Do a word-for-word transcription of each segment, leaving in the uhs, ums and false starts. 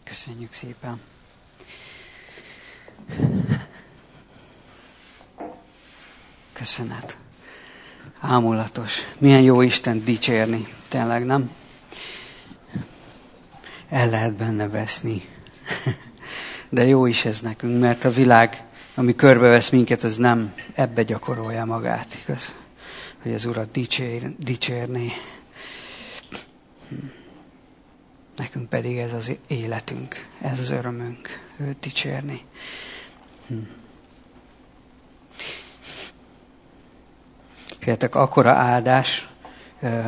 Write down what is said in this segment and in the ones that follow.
Köszönjük szépen. Köszönet. Ámulatos. Milyen jó Istent dicsérni. Tényleg, nem? El lehet benne veszni. De jó is ez nekünk, mert a világ, ami körbevesz minket, az nem ebbe gyakorolja magát, igaz? Hogy az Urat dicsér, dicsérni. Nekünk pedig ez az életünk, ez az örömünk, őt dicsérni. Féltek, akkora áldás ö,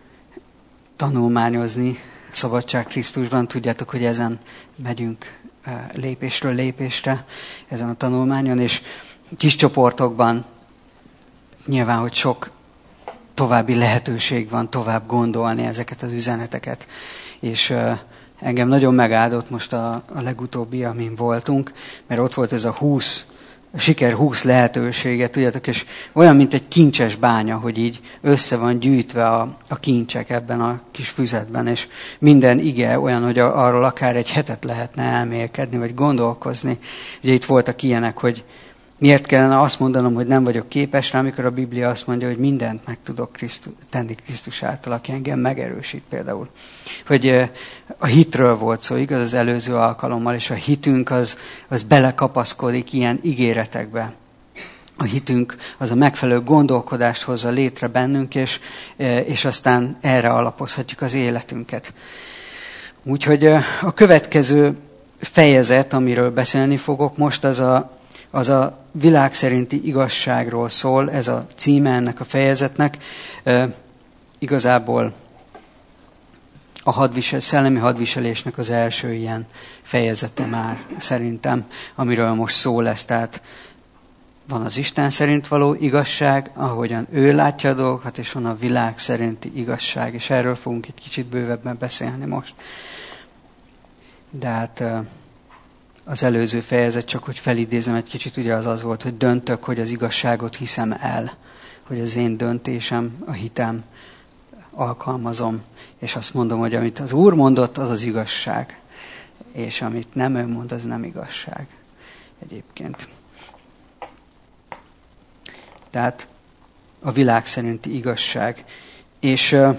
tanulmányozni Szabadság Krisztusban. Tudjátok, hogy ezen megyünk ö, lépésről lépésre, ezen a tanulmányon, és kis csoportokban nyilván, hogy sok további lehetőség van tovább gondolni ezeket az üzeneteket. És uh, engem nagyon megáldott most a, a legutóbbi, amin voltunk, mert ott volt ez a húsz, a siker húsz lehetősége, tudjátok, és olyan, mint egy kincses bánya, hogy így össze van gyűjtve a, a kincsek ebben a kis füzetben, és minden ige olyan, hogy a, arról akár egy hetet lehetne elmélkedni, vagy gondolkozni. Ugye itt voltak ilyenek, hogy miért kellene azt mondanom, hogy nem vagyok képes rá, amikor a Biblia azt mondja, hogy mindent meg tudok Krisztus, tenni Krisztus által, aki engem megerősít például. Hogy a hitről volt szó, igaz, az előző alkalommal, és a hitünk az, az belekapaszkodik ilyen ígéretekbe. A hitünk az a megfelelő gondolkodást hozza létre bennünk, és, és aztán erre alapozhatjuk az életünket. Úgyhogy a következő fejezet, amiről beszélni fogok most, az a az a világ szerinti igazságról szól, ez a címe ennek a fejezetnek. E, igazából a hadvisel, szellemi hadviselésnek az első ilyen fejezete már szerintem, amiről most szó lesz. Tehát van az Isten szerint való igazság, ahogyan ő látja a dolgokat, és van a világ szerinti igazság, és erről fogunk egy kicsit bővebben beszélni most. De hát az előző fejezet, csak hogy felidézem egy kicsit, ugye az az volt, hogy döntök, hogy az igazságot hiszem el, hogy az én döntésem, a hitem alkalmazom, és azt mondom, hogy amit az Úr mondott, az az igazság, és amit nem ő mond, az nem igazság egyébként. Tehát a világ szerinti igazság. És uh,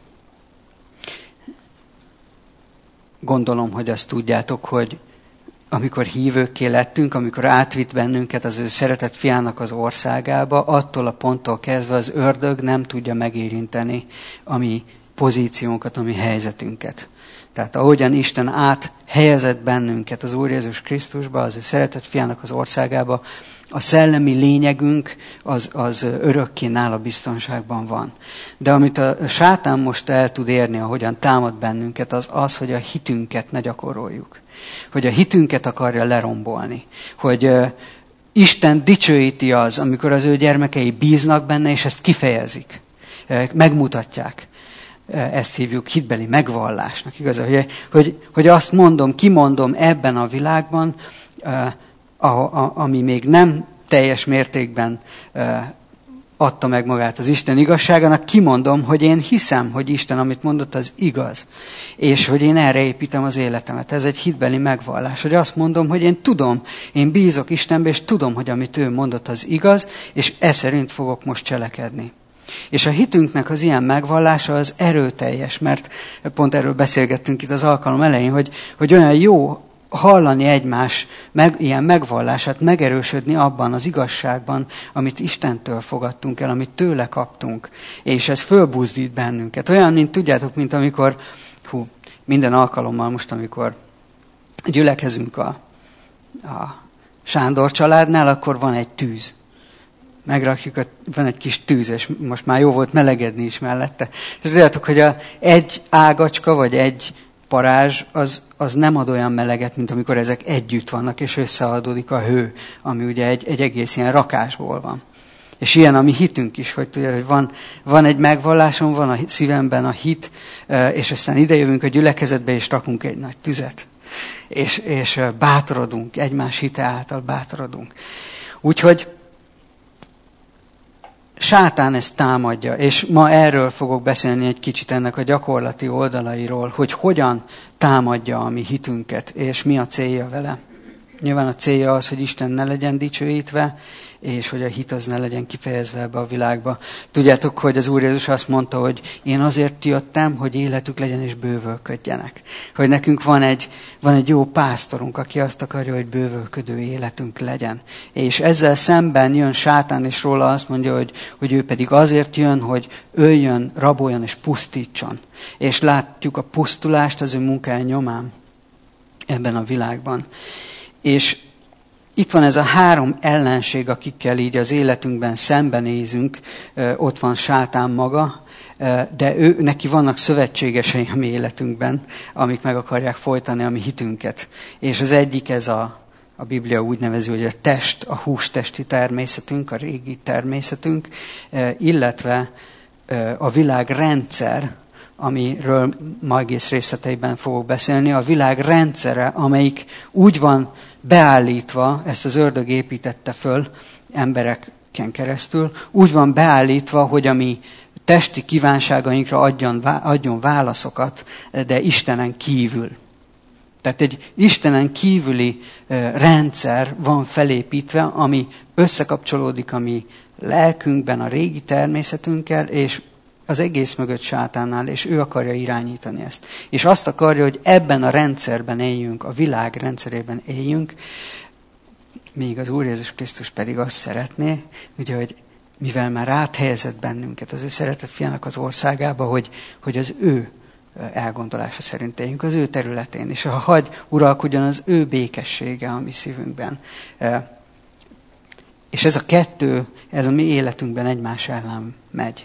gondolom, hogy azt tudjátok, hogy amikor hívőkké lettünk, amikor átvitt bennünket az ő szeretett fiának az országába, attól a ponttól kezdve az ördög nem tudja megérinteni a mi pozíciónkat, a mi helyzetünket. Tehát ahogyan Isten áthelyezett bennünket az Úr Jézus Krisztusba, az ő szeretett fiának az országába, a szellemi lényegünk az, az örökké nála biztonságban van. De amit a sátán most el tud érni, ahogyan támad bennünket, az az, hogy a hitünket ne gyakoroljuk. Hogy a hitünket akarja lerombolni. Hogy uh, Isten dicsőíti az, amikor az ő gyermekei bíznak benne, és ezt kifejezik. Uh, megmutatják. Uh, ezt hívjuk hitbeli megvallásnak. Igaz? Hogy, hogy, hogy azt mondom, kimondom ebben a világban, uh, a, a, ami még nem teljes mértékben uh, adta meg magát az Isten igazságának, kimondom, hogy én hiszem, hogy Isten, amit mondott, az igaz. És hogy én erre építem az életemet. Ez egy hitbeli megvallás, hogy azt mondom, hogy én tudom, én bízok Istenbe, és tudom, hogy amit ő mondott, az igaz, és e szerint fogok most cselekedni. És a hitünknek az ilyen megvallása az erőteljes, mert pont erről beszélgettünk itt az alkalom elején, hogy, hogy olyan jó hallani egymás meg, ilyen megvallását, megerősödni abban az igazságban, amit Istentől fogadtunk el, amit tőle kaptunk. És ez fölbuzdít bennünket. Olyan, mint tudjátok, mint amikor, hú, minden alkalommal most, amikor gyülekezünk a, a Sándor családnál, akkor van egy tűz. Megrakjuk, a, van egy kis tűz, és most már jó volt melegedni is mellette. És tudjátok, hogy a, egy ágacska, vagy egy parázs, az, az nem ad olyan meleget, mint amikor ezek együtt vannak, és összeadódik a hő, ami ugye egy, egy egész ilyen rakásból van. És ilyen a mi hitünk is, hogy tudja, hogy van, van egy megvallásom, van a szívemben a hit, és aztán idejövünk a gyülekezetbe, és rakunk egy nagy tüzet. És, és bátorodunk, egymás hite által bátorodunk. Úgyhogy sátán ezt támadja, és ma erről fogok beszélni egy kicsit ennek a gyakorlati oldalairól, hogy hogyan támadja a mi hitünket, és mi a célja vele. Nyilván a célja az, hogy Isten ne legyen dicsőítve, és hogy a hit az ne legyen kifejezve ebbe a világba. Tudjátok, hogy az Úr Jézus azt mondta, hogy én azért jöttem, hogy életük legyen és bővölködjenek. Hogy nekünk van egy, van egy jó pásztorunk, aki azt akarja, hogy bővölködő életünk legyen. És ezzel szemben jön sátán, és róla azt mondja, hogy, hogy ő pedig azért jön, hogy öljön, raboljon és pusztítson. És látjuk a pusztulást az ő munkája nyomán ebben a világban. És itt van ez a három ellenség, akikkel így az életünkben szembenézünk, ott van sátán maga, de ő, neki vannak szövetségesei a mi életünkben, amik meg akarják folytani a mi hitünket. És az egyik ez a, a Biblia úgy nevezi, hogy a test, a hústesti természetünk, a régi természetünk, illetve a világrendszer, amiről ma egész részleteiben fogok beszélni, a világ rendszere, amelyik úgy van beállítva, ezt az ördög építette föl embereken keresztül, úgy van beállítva, hogy a mi testi kívánságainkra adjon, adjon válaszokat, de Istenen kívül. Tehát egy Istenen kívüli rendszer van felépítve, ami összekapcsolódik a mi lelkünkben, a régi természetünkkel, és az egész mögött sátánnál, és ő akarja irányítani ezt. És azt akarja, hogy ebben a rendszerben éljünk, a világ rendszerében éljünk, míg az Úr Jézus Krisztus pedig azt szeretné, ugye, hogy mivel már áthelyezett bennünket az ő szeretett fiának az országába, hogy, hogy az ő elgondolása szerint éljünk, az ő területén, és ha hagy uralkodjon az ő békessége a mi szívünkben. És ez a kettő, ez a mi életünkben egymás ellen megy.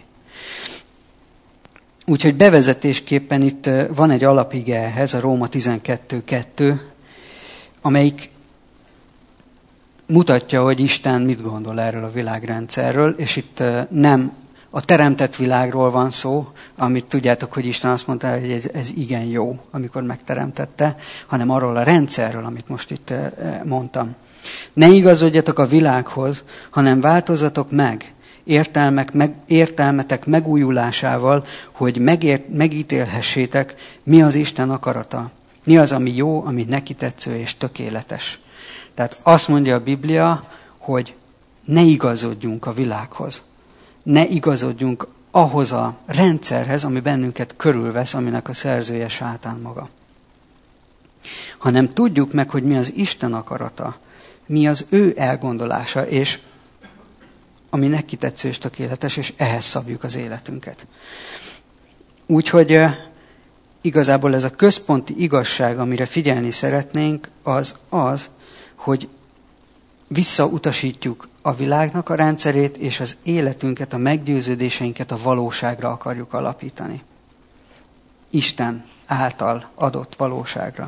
Úgyhogy bevezetésképpen itt van egy alapige ehhez, a Róma tizenkettő kettő, amelyik mutatja, hogy Isten mit gondol erről a világrendszerről, és itt nem a teremtett világról van szó, amit tudjátok, hogy Isten azt mondta, hogy ez, ez igen jó, amikor megteremtette, hanem arról a rendszerről, amit most itt mondtam. Ne igazodjatok a világhoz, hanem változzatok meg, Értelmek, meg, értelmetek megújulásával, hogy megért, megítélhessétek, mi az Isten akarata. Mi az, ami jó, ami neki tetsző és tökéletes. Tehát azt mondja a Biblia, hogy ne igazodjunk a világhoz. Ne igazodjunk ahhoz a rendszerhez, ami bennünket körülvesz, aminek a szerzője sátán maga. Hanem tudjuk meg, hogy mi az Isten akarata, mi az ő elgondolása, és ami neki tetsző és tökéletes, és ehhez szabjuk az életünket. Úgyhogy igazából ez a központi igazság, amire figyelni szeretnénk, az az, hogy visszautasítjuk a világnak a rendszerét, és az életünket, a meggyőződéseinket a valóságra akarjuk alapítani. Isten által adott valóságra.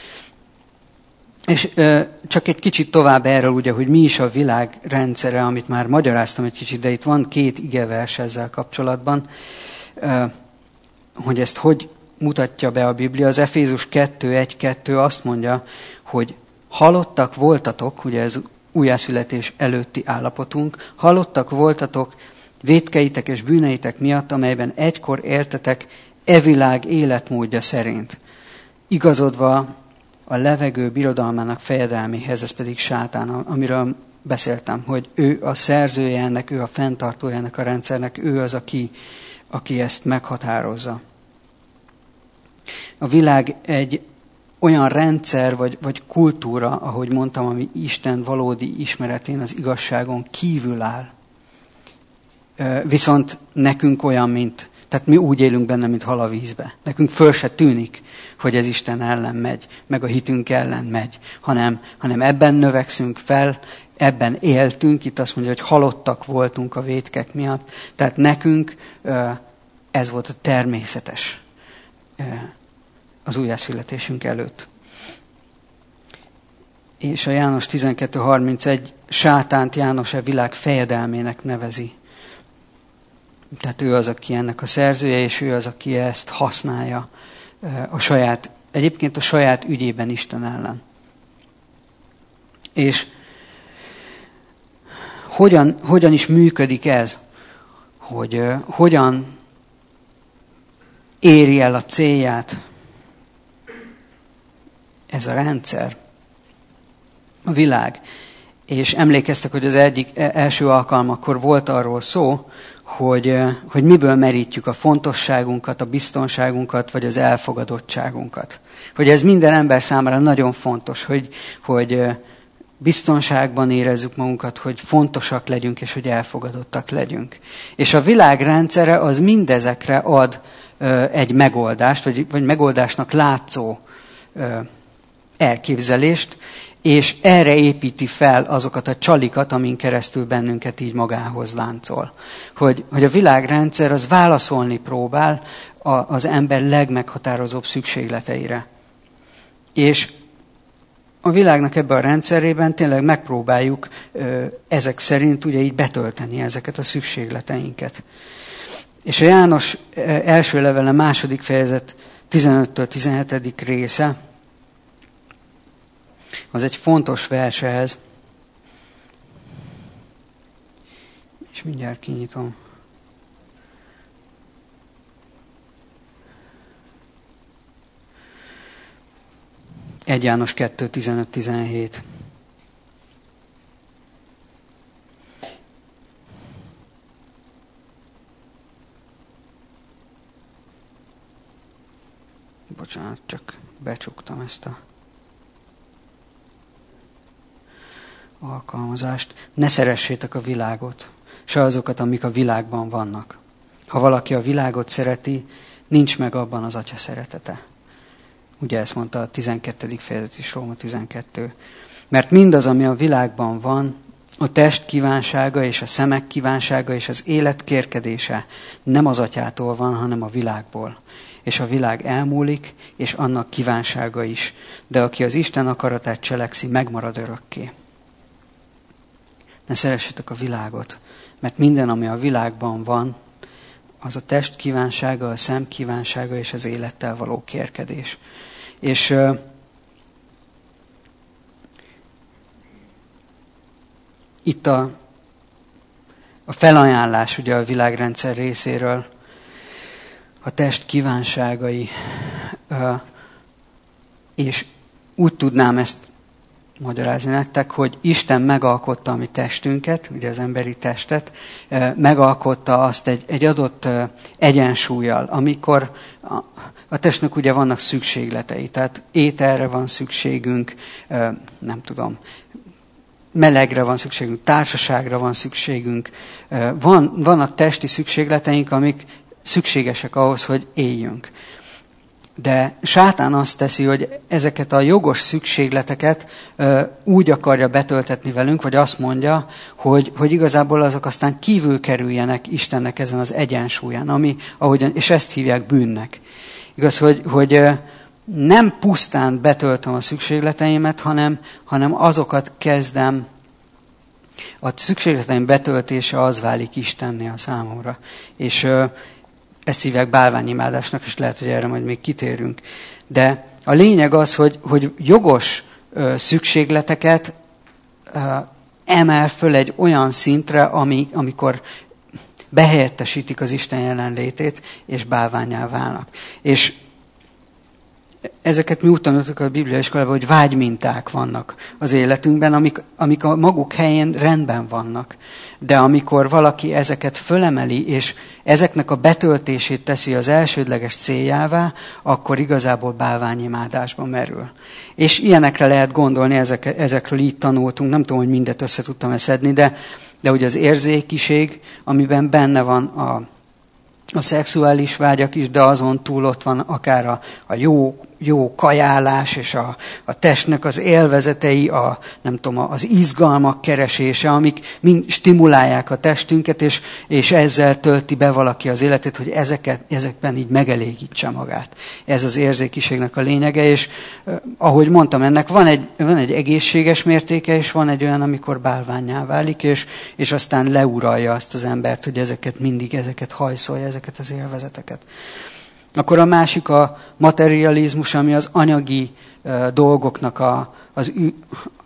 És ö, csak egy kicsit tovább erről, ugye, hogy mi is a világ rendszere, amit már magyaráztam egy kicsit, de itt van két igevers ezzel kapcsolatban, ö, hogy ezt hogy mutatja be a Biblia. Az Efézus kettő egy kettő azt mondja, hogy halottak voltatok, ugye ez újjászületés előtti állapotunk, halottak voltatok vétkeitek és bűneitek miatt, amelyben egykor éltetek e világ életmódja szerint, igazodva a levegő birodalmának fejedelméhez, ez pedig sátán, amiről beszéltem, hogy ő a szerzője ennek, ő a fenntartója ennek a rendszernek, ő az, aki, aki ezt meghatározza. A világ egy olyan rendszer vagy, vagy kultúra, ahogy mondtam, ami Isten valódi ismeretén, az igazságon kívül áll. Viszont nekünk olyan, mint, tehát mi úgy élünk benne, mint hal a vízbe. Nekünk föl se tűnik, hogy ez Isten ellen megy, meg a hitünk ellen megy, hanem, hanem ebben növekszünk fel, ebben éltünk, itt azt mondja, hogy halottak voltunk a vétkek miatt, tehát nekünk ez volt a természetes az újjászületésünk előtt. És a János tizenkettő harmincegy sátánt János a világ fejedelmének nevezi. Tehát ő az, aki ennek a szerzője, és ő az, aki ezt használja a saját, egyébként a saját ügyében Isten ellen. És hogyan, hogyan is működik ez? hogy uh, hogyan éri el a célját ez a rendszer, a világ. És emlékeztek, hogy az egyik első alkalmakkor volt arról szó, hogy, hogy miből merítjük a fontosságunkat, a biztonságunkat, vagy az elfogadottságunkat. Hogy ez minden ember számára nagyon fontos, hogy, hogy biztonságban érezzük magunkat, hogy fontosak legyünk, és hogy elfogadottak legyünk. És a világrendszere az mindezekre ad egy megoldást, vagy, vagy megoldásnak látszó elképzelést, és erre építi fel azokat a csalikat, amin keresztül bennünket így magához láncol. Hogy, hogy a világrendszer az válaszolni próbál a, az ember legmeghatározóbb szükségleteire. És a világnak ebben a rendszerében tényleg megpróbáljuk ö, ezek szerint ugye így betölteni ezeket a szükségleteinket. És a János első levele második fejezet tizenöttől tizenhetedik része, az egy fontos vers ehhez. És mindjárt kinyitom. egy János kettő tizenöt tizenhét. Bocsánat, csak becsuktam ezt a alkalmazást. Ne szeressétek a világot, se azokat, amik a világban vannak. Ha valaki a világot szereti, nincs meg abban az Atya szeretete. Ugye ezt mondta a tizenkettedik fejezet is, Róma tizenkettő. Mert mindaz, ami a világban van, a test kívánsága és a szemek kívánsága és az élet kérkedése nem az Atyától van, hanem a világból. És a világ elmúlik, és annak kívánsága is. De aki az Isten akaratát cselekszi, megmarad örökké. Ne szeressétek a világot, mert minden, ami a világban van, az a test kívánsága, a szem kívánsága és az élettel való kérkedés. És uh, itt a, a felajánlás ugye a világrendszer részéről, a test kívánságai, uh, és úgy tudnám ezt magyarázni nektek, hogy Isten megalkotta a mi testünket, ugye az emberi testet, megalkotta azt egy, egy adott egyensúlyjal, amikor a, a testnek ugye vannak szükségletei, tehát ételre van szükségünk, nem tudom, melegre van szükségünk, társaságra van szükségünk, van, vannak testi szükségleteink, amik szükségesek ahhoz, hogy éljünk. De sátán azt teszi, hogy ezeket a jogos szükségleteket ö, úgy akarja betöltetni velünk, vagy azt mondja, hogy, hogy igazából azok aztán kívül kerüljenek Istennek ezen az egyensúlyán, ami, ahogyan, és ezt hívják bűnnek. Igaz, hogy, hogy ö, nem pusztán betöltöm a szükségleteimet, hanem, hanem azokat kezdem, a szükségleteim betöltése az válik Istenné a számomra. És ö, ezt hívják bálványimádásnak, és lehet, hogy erre majd még kitérünk. De a lényeg az, hogy, hogy jogos ö, szükségleteket ö, emel föl egy olyan szintre, ami, amikor behelyettesítik az Isten jelenlétét, és bálvánnyá válnak. És ezeket mi úgy tanultuk a bibliaiskolában, hogy vágyminták vannak az életünkben, amik, amik a maguk helyén rendben vannak. De amikor valaki ezeket fölemeli, és ezeknek a betöltését teszi az elsődleges céljává, akkor igazából bálványimádásba merül. És ilyenekre lehet gondolni, ezek, ezekről így tanultunk, nem tudom, hogy mindet össze tudtam szedni, de, de ugye az érzékiség, amiben benne van a a szexuális vágyak is, de azon túl ott van akár a, a jó, jó kajálás, és a, a testnek az élvezetei, a, nem tudom, az izgalmak keresése, amik mind stimulálják a testünket, és, és ezzel tölti be valaki az életét, hogy ezeket, ezekben így megelégítse magát. Ez az érzékiségnek a lényege, és eh, ahogy mondtam, ennek van egy, van egy egészséges mértéke, és van egy olyan, amikor bálvánnyá válik, és, és aztán leuralja azt az embert, hogy ezeket mindig, ezeket hajszolja, ezeket az élvezeteket. Akkor a másik a materializmus, ami az anyagi uh, dolgoknak a, az,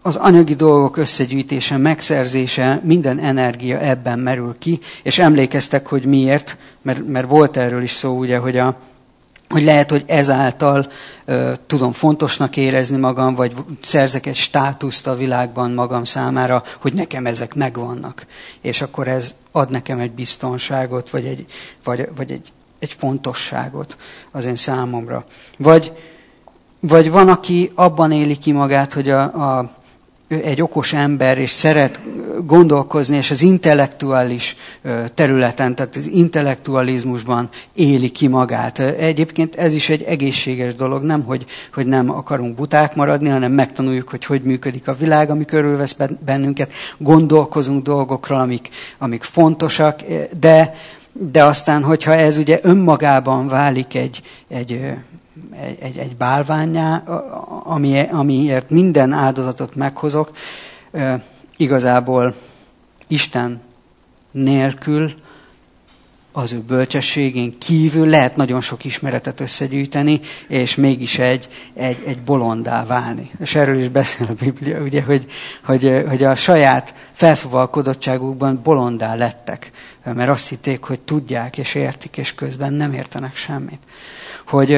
az anyagi dolgok összegyűjtése, megszerzése, minden energia ebben merül ki, és emlékeztek, hogy miért, mert, mert volt erről is szó, ugye, hogy, a, hogy lehet, hogy ezáltal uh, tudom fontosnak érezni magam, vagy szerzek egy státuszt a világban magam számára, hogy nekem ezek megvannak. És akkor ez ad nekem egy biztonságot, vagy egy, vagy, vagy egy, egy fontosságot az én számomra. Vagy, vagy van, aki abban éli ki magát, hogy a, a egy okos ember, és szeret gondolkozni, és az intellektuális területen, tehát az intellektualizmusban éli ki magát. Egyébként ez is egy egészséges dolog, nem, hogy, hogy nem akarunk buták maradni, hanem megtanuljuk, hogy hogy működik a világ, ami körülvesz bennünket, gondolkozunk dolgokról, amik, amik fontosak, de, de aztán, hogyha ez ugye önmagában válik egy, egy Egy, egy, egy bálvánnyá, ami, amiért minden áldozatot meghozok, e, igazából Isten nélkül, az ő bölcsességén kívül lehet nagyon sok ismeretet összegyűjteni, és mégis egy, egy, egy bolondá válni. És erről is beszél a Biblia, ugye, hogy, hogy, hogy a saját felfuvalkodottságukban bolondá lettek, mert azt hitték, hogy tudják és értik, és közben nem értenek semmit. Hogy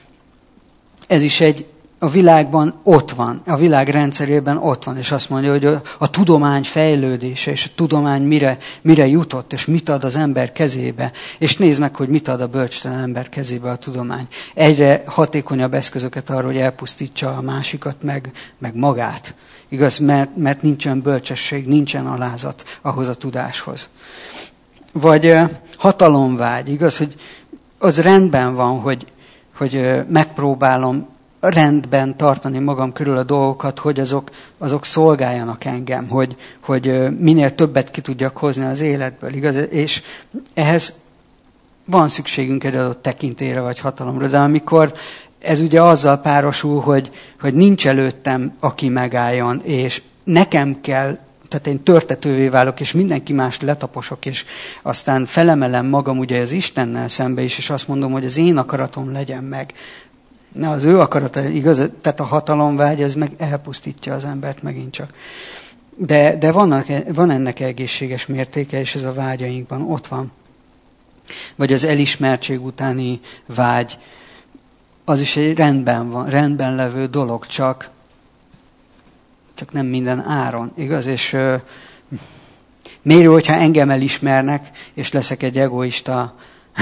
ez is egy, a világban ott van, a világ rendszerében ott van, és azt mondja, hogy a, a tudomány fejlődése, és a tudomány mire, mire jutott, és mit ad az ember kezébe, és nézd meg, hogy mit ad a bölcstelen ember kezébe a tudomány. Egyre hatékonyabb eszközöket arra, hogy elpusztítsa a másikat, meg, meg magát. Igaz, mert, mert nincsen bölcsesség, nincsen alázat ahhoz a tudáshoz. Vagy hatalomvágy, igaz, hogy az rendben van, hogy hogy megpróbálom rendben tartani magam körül a dolgokat, hogy azok, azok szolgáljanak engem, hogy, hogy minél többet ki tudjak hozni az életből, igaz? És ehhez van szükségünk egy adott tekintélyre vagy hatalomra, de amikor ez ugye azzal párosul, hogy, hogy nincs előttem, aki megálljon, és nekem kell, tehát én törtetővé válok, és mindenki mást letaposok, és aztán felemelem magam ugye az Istennel szembe is, és azt mondom, hogy az én akaratom legyen meg. Na, az ő akarata, igaz, tehát a hatalomvágy, ez meg elpusztítja az embert megint csak. De, de vannak, van ennek egészséges mértéke, és ez a vágyainkban ott van. Vagy az elismertség utáni vágy, az is egy rendben van, rendben levő dolog, csak csak nem minden áron, igaz? És uh, mérő, hogyha engem elismernek, és leszek egy egoista,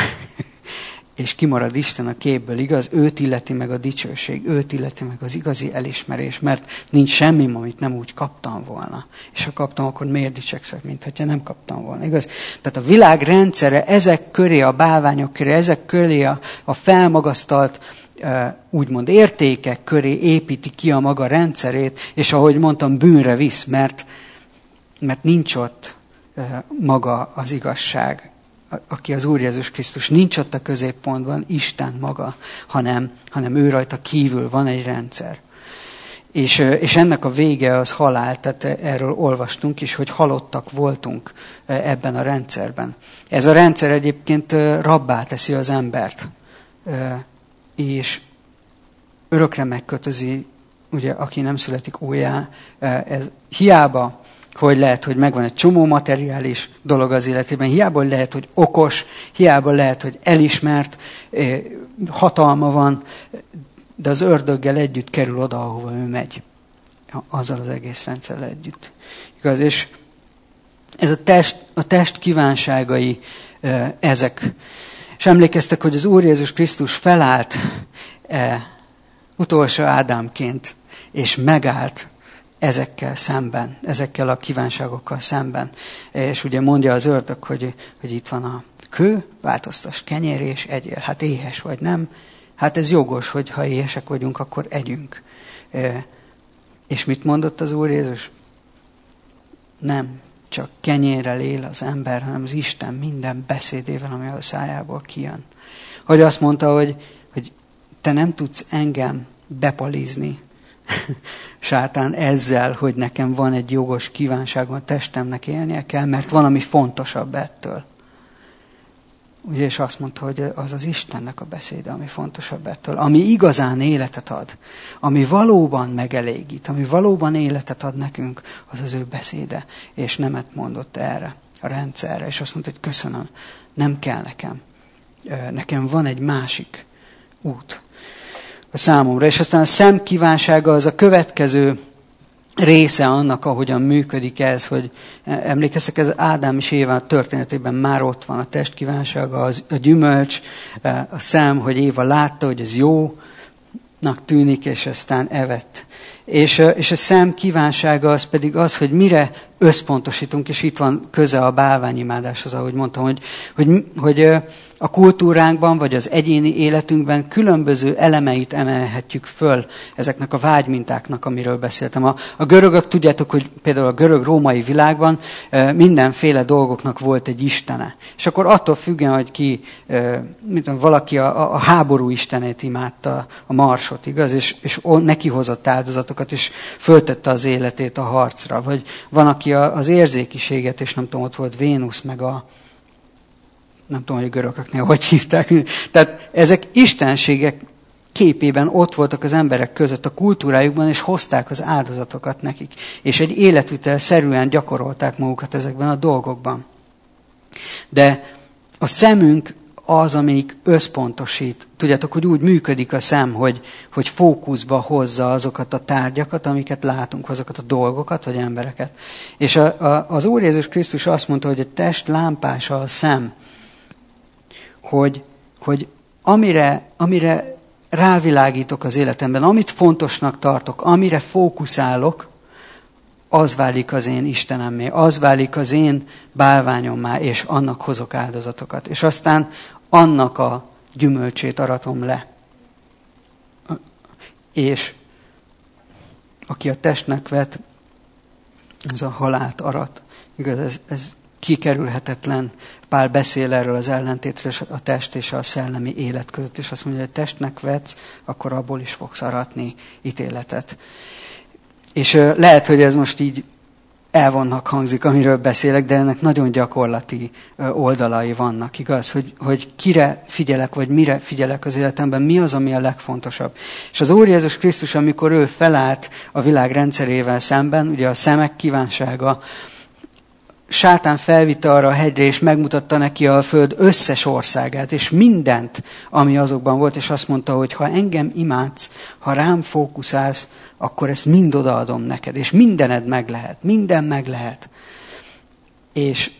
és kimarad Isten a képből, igaz? Őt illeti meg a dicsőség, őt illeti meg az igazi elismerés, mert nincs semmi, amit nem úgy kaptam volna. És ha kaptam, akkor miért dicsekszek, mint hogyha nem kaptam volna, igaz? Tehát a világ rendszere ezek köré, a bálványok köré, ezek köré a, a felmagasztalt úgymond értékek köré építi ki a maga rendszerét, és ahogy mondtam, bűnre visz, mert, mert nincs ott maga az igazság, aki az Úr Jézus Krisztus, nincs ott a középpontban Isten maga, hanem, hanem ő rajta kívül van egy rendszer. És, és ennek a vége az halál, tehát erről olvastunk is, hogy halottak voltunk ebben a rendszerben. Ez a rendszer egyébként rabbá teszi az embert, és örökre megkötözi, ugye, aki nem születik újjá, ez hiába, hogy lehet, hogy megvan egy csomó materiális dolog az életében, hiába, hogy lehet, hogy okos, hiába lehet, hogy elismert, hatalma van, de az ördöggel együtt kerül oda, ahova ő megy. Azzal az egész rendszerrel együtt. Igaz, és ez a test, a test kívánságai ezek. És emlékeztek, hogy az Úr Jézus Krisztus felállt e, utolsó Ádámként, és megállt ezekkel szemben, ezekkel a kívánságokkal szemben. És ugye mondja az ördög, hogy, hogy itt van a kő, változtass kenyér és egyél. Hát éhes vagy, nem? Hát ez jogos, hogy ha éhesek vagyunk, akkor együnk. E, és mit mondott az Úr Jézus? Nem csak kenyérrel él az ember, hanem az Isten minden beszédével, ami a szájából kijön. Hogy azt mondta, hogy, hogy te nem tudsz engem bepalizni, sátán, ezzel, hogy nekem van egy jogos kívánságom, a testemnek élnie kell, mert valami fontosabb ettől. Ugye, és azt mondta, hogy az az Istennek a beszéde, ami fontosabb ettől, ami igazán életet ad, ami valóban megelégít, ami valóban életet ad nekünk, az az ő beszéde. És nemet mondott erre, a rendszerre, és azt mondta, hogy köszönöm, nem kell nekem. Nekem van egy másik út a számomra. És aztán a szem kívánsága az a következő része annak, ahogyan működik ez, hogy emlékeztek, ez Ádám és Éva történetében már ott van a test kívánsága, az, a gyümölcs, a szem, hogy Éva látta, hogy ez jónak tűnik, és aztán evett. És, és a szem kívánsága az pedig az, hogy mire összpontosítunk, és itt van köze a bálványimádáshoz, ahogy mondtam, hogy, hogy, hogy a kultúránkban, vagy az egyéni életünkben különböző elemeit emelhetjük föl ezeknek a vágymintáknak, amiről beszéltem. A, a görögök, tudjátok, hogy például a görög-római világban mindenféle dolgoknak volt egy istene. És akkor attól függően, hogy ki, mint tudom, valaki a, a háború istenét imádta, a Marsot, igaz? És, és neki hozott áldozatokat, és föltette az életét a harcra. Vagy van, aki az érzékiséget, és nem tudom, ott volt Vénusz, meg a nem tudom, hogy a görögöknél hogy hívták. Tehát ezek istenségek képében ott voltak az emberek között a kultúrájukban, és hozták az áldozatokat nekik. És egy életvitel szerűen gyakorolták magukat ezekben a dolgokban. De a szemünk az, amelyik összpontosít. Tudjátok, hogy úgy működik a szem, hogy, hogy fókuszba hozza azokat a tárgyakat, amiket látunk, azokat a dolgokat, vagy embereket. És a, a, az Úr Jézus Krisztus azt mondta, hogy a test lámpása a szem, hogy, hogy amire, amire rávilágítok az életemben, amit fontosnak tartok, amire fókuszálok, az válik az én Istenemmé, az válik az én bálványommá, és annak hozok áldozatokat. És aztán annak a gyümölcsét aratom le. És aki a testnek vet, az a halált arat. Igaz, ez, ez kikerülhetetlen. Pál beszél erről az ellentétről a test és a szellemi élet között, és azt mondja, hogy a testnek vetsz, akkor abból is fogsz aratni ítéletet. És uh, lehet, hogy ez most így elvonnak hangzik, amiről beszélek, de ennek nagyon gyakorlati uh, oldalai vannak, igaz? Hogy, hogy kire figyelek, vagy mire figyelek az életemben, mi az, ami a legfontosabb. És az Úr Jézus Krisztus, amikor ő felállt a világ rendszerével szemben, ugye a szemek kívánsága, Sátán felvitte arra a hegyre, és megmutatta neki a föld összes országát, és mindent, ami azokban volt, és azt mondta, hogy ha engem imádsz, ha rám fókuszálsz, akkor ezt mind odaadom neked, és mindened meg lehet, minden meg lehet. És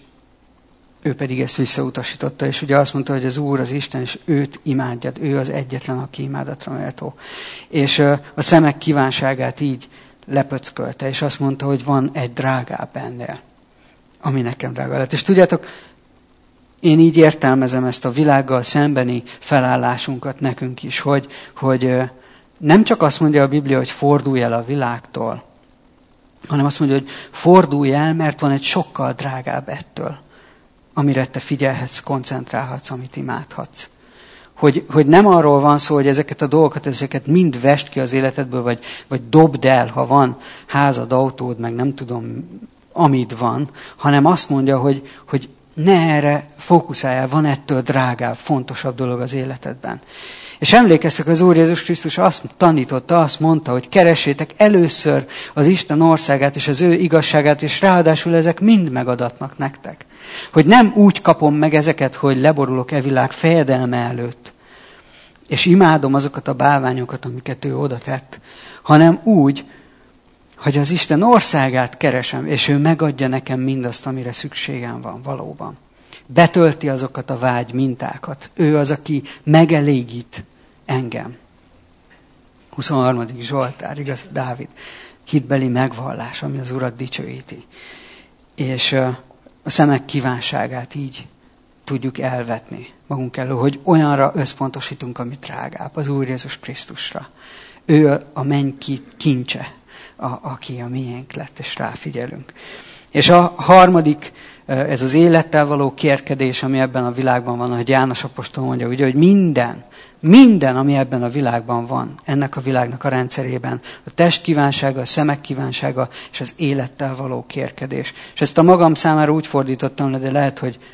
ő pedig ezt visszautasította, és ugye azt mondta, hogy az Úr az Isten, és őt imádjad, ő az egyetlen, aki imádatra méltó. És a szemek kívánságát így lepöckölte, és azt mondta, hogy van egy drágább ennél, ami nekem drága lett. És tudjátok, én így értelmezem ezt a világgal szembeni felállásunkat nekünk is, hogy, hogy nem csak azt mondja a Biblia, hogy fordulj el a világtól, hanem azt mondja, hogy fordulj el, mert van egy sokkal drágább ettől, amire te figyelhetsz, koncentrálhatsz, amit imádhatsz. Hogy, hogy nem arról van szó, hogy ezeket a dolgokat, ezeket mind vest ki az életedből, vagy, vagy dobd el, ha van házad, autód, meg nem tudom, amit van, hanem azt mondja, hogy, hogy ne erre fókuszáljál, van ettől drágább, fontosabb dolog az életedben. És emlékeztek, az Úr Jézus Krisztus azt tanította, azt mondta, hogy keressétek először az Isten országát és az ő igazságát, és ráadásul ezek mind megadatnak nektek. Hogy nem úgy kapom meg ezeket, hogy leborulok e világ fejedelme előtt, és imádom azokat a bálványokat, amiket ő oda tett, hanem úgy, hogy az Isten országát keresem, és ő megadja nekem mindazt, amire szükségem van valóban. Betölti azokat a vágy mintákat. Ő az, aki megelégít engem. huszonharmadik Zsoltár, igaz, Dávid. Hitbeli megvallás, ami az Urat dicsőíti. És a szemek kívánságát így tudjuk elvetni magunk elő, hogy olyanra összpontosítunk, ami drágább, az Úr Jézus Krisztusra. Ő a menny kincse, a, aki a miénk lett, és ráfigyelünk. És a harmadik, ez az élettel való kérkedés, ami ebben a világban van, ahogy János apostol mondja, ugye, hogy minden, minden, ami ebben a világban van, ennek a világnak a rendszerében, a test kívánsága, a szemek kívánsága, és az élettel való kérkedés. És ezt a magam számára úgy fordítottam le, de lehet, hogy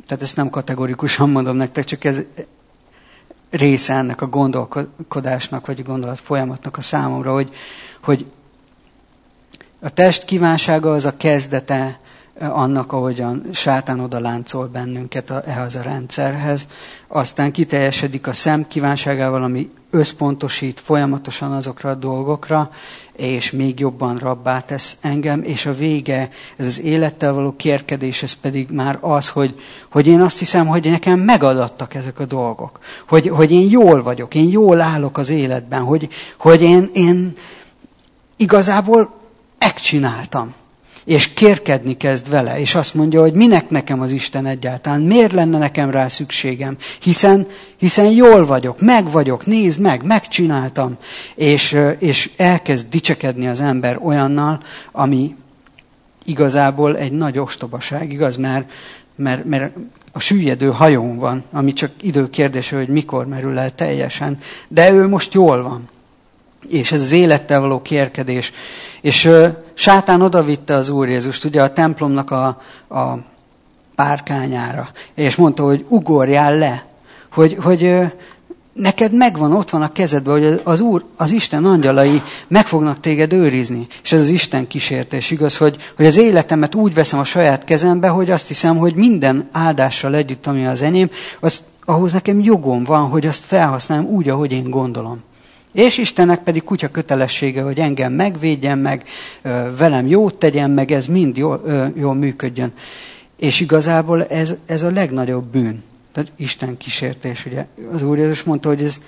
tehát ezt nem kategorikusan mondom nektek, csak ez része ennek a gondolkodásnak, vagy a gondolat folyamatnak a számomra, hogy, hogy a test kívánsága az a kezdete annak, ahogyan sátán oda láncol bennünket a, ehhez a rendszerhez. Aztán kiteljesedik a szem kívánságával, ami összpontosít folyamatosan azokra a dolgokra, és még jobban rabbá tesz engem, és a vége, ez az élettel való kérkedés, ez pedig már az, hogy, hogy én azt hiszem, hogy nekem megadattak ezek a dolgok. Hogy, hogy én jól vagyok, én jól állok az életben, hogy, hogy én, én igazából megcsináltam. És kérkedni kezd vele, és azt mondja, hogy minek nekem az Isten egyáltalán, miért lenne nekem rá szükségem, hiszen, hiszen jól vagyok, meg vagyok, nézd meg, megcsináltam, és, és elkezd dicsekedni az ember olyannal, ami igazából egy nagy ostobaság, igaz, mert, mert, mert a süllyedő hajón van, ami csak időkérdése, hogy mikor merül el teljesen, de ő most jól van. És ez az élettel való kérkedés. És uh, sátán odavitte az Úr Jézust, ugye a templomnak a, a párkányára, és mondta, hogy ugorjál le, hogy, hogy uh, neked megvan, ott van a kezedben, hogy az Úr, az Isten angyalai meg fognak téged őrizni. És ez az Isten kísértés, igaz, hogy, hogy az életemet úgy veszem a saját kezembe, hogy azt hiszem, hogy minden áldással együtt, ami az enyém, az, ahhoz nekem jogom van, hogy azt felhasználjam úgy, ahogy én gondolom. És Istennek pedig kutya kötelessége, hogy engem megvédjen meg, velem jót tegyen meg, ez mind jól, jól működjön. És igazából ez, ez a legnagyobb bűn. Tehát Isten kísértés, ugye. Az Úr Jézus mondta, hogy ez...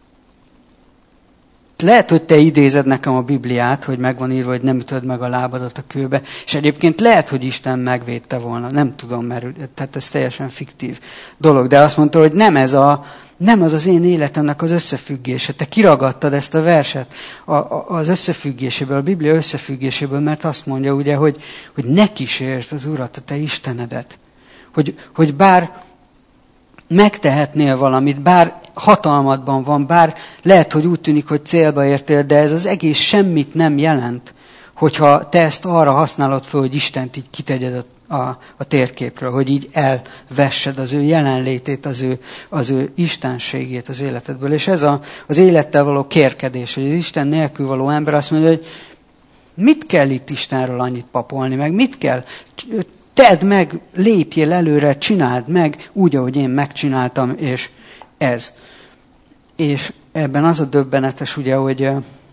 Lehet, hogy te idézed nekem a Bibliát, hogy megvan írva, hogy nem ütöd meg a lábadat a kőbe, és egyébként lehet, hogy Isten megvédte volna. Nem tudom, mert tehát ez teljesen fiktív dolog. De azt mondta, hogy nem ez a... Nem az az én életemnek az összefüggése. Te kiragadtad ezt a verset a, a, az összefüggéséből, a Biblia összefüggéséből, mert azt mondja ugye, hogy, hogy ne kísértsd az Urat, a te Istenedet. Hogy, hogy bár megtehetnél valamit, bár hatalmadban van, bár lehet, hogy úgy tűnik, hogy célba értél, de ez az egész semmit nem jelent, hogyha te ezt arra használod fel, hogy Istent így kitegyed a A, a térképről, hogy így elvessed az ő jelenlétét, az ő, az ő istenségét az életedből. És ez a, az élettel való kérkedés, hogy az Isten nélkül való ember azt mondja, hogy mit kell itt Istenről annyit papolni, meg mit kell, tedd meg, lépjél előre, csináld meg, úgy, ahogy én megcsináltam, és ez. És ebben az a döbbenetes, ugye, hogy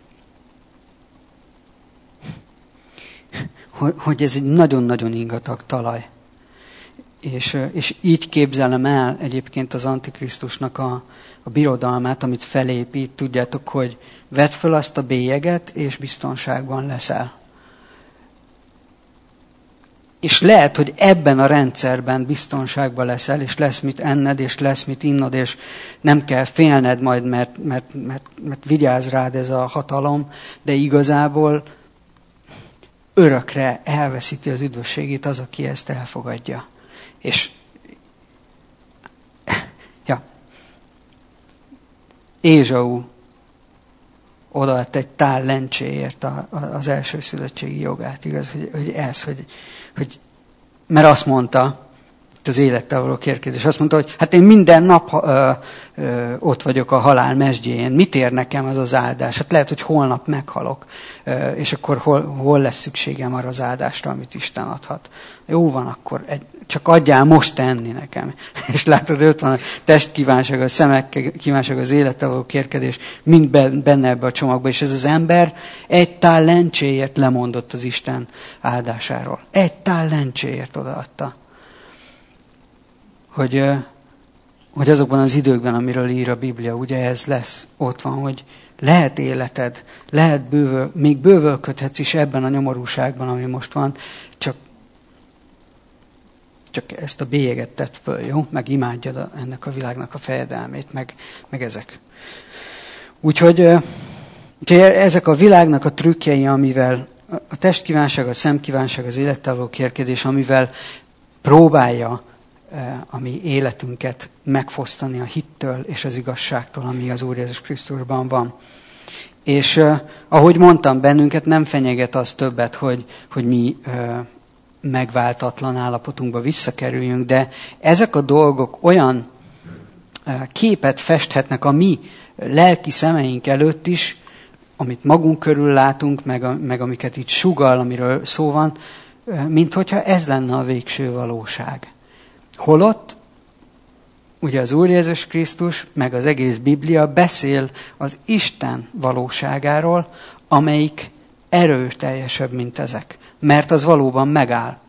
hogy ez egy nagyon-nagyon ingatag talaj. És, és így képzelem el egyébként az Antikrisztusnak a, a birodalmát, amit felépít. Tudjátok, hogy vedd fel azt a bélyeget, és biztonságban leszel. És lehet, hogy ebben a rendszerben biztonságban leszel, és lesz mit enned, és lesz mit innod, és nem kell félned majd, mert, mert, mert, mert vigyáz rád ez a hatalom, de igazából örökre elveszíti az üdvösségét az, aki ezt elfogadja. És ja, Ézsau odaadta egy tál lencséért a, a, az elsőszülöttségi jogát, igaz, hogy, hogy ez, hogy, hogy mert azt mondta, itt az élettel való kérkedés, azt mondta, hogy hát én minden nap ö, ö, ott vagyok a halál mesdjén, mit ér nekem az az áldás? Hát lehet, hogy holnap meghalok, ö, és akkor hol, hol lesz szükségem arra az áldásra, amit Isten adhat. Jó van, akkor egy, csak adjál most enni nekem. És látod, ott van a test kívánság, a szemek kívánság, az élettel való kérkedés, mind benne ebbe a csomagba. És ez az ember egy tál lencséért lemondott az Isten áldásáról. Egy tál lencséért odaadta. Hogy, hogy azokban az időkben, amiről ír a Biblia, ugye ez lesz, ott van, hogy lehet életed, lehet bővöl, még bővölködhetsz is ebben a nyomorúságban, ami most van, csak, csak ezt a bélyeget tedd föl, jó? Meg imádjad a, ennek a világnak a fejedelmét, meg, meg ezek. Úgyhogy, úgyhogy ezek a világnak a trükkjei, amivel a testkívánság, a szemkívánság, az élettel való kérkedés, amivel próbálja a mi életünket megfosztani a hittől és az igazságtól, ami az Úr Jézus Krisztusban van. És uh, ahogy mondtam, bennünket nem fenyeget az többet, hogy, hogy mi uh, megváltatlan állapotunkba visszakerüljünk, de ezek a dolgok olyan képet festhetnek a mi lelki szemeink előtt is, amit magunk körül látunk, meg, a, meg amiket itt sugall, amiről szó van, mint hogyha ez lenne a végső valóság. Holott, ugye az Úr Jézus Krisztus, meg az egész Biblia beszél az Isten valóságáról, amelyik erőteljesebb, mint ezek. Mert az valóban megáll.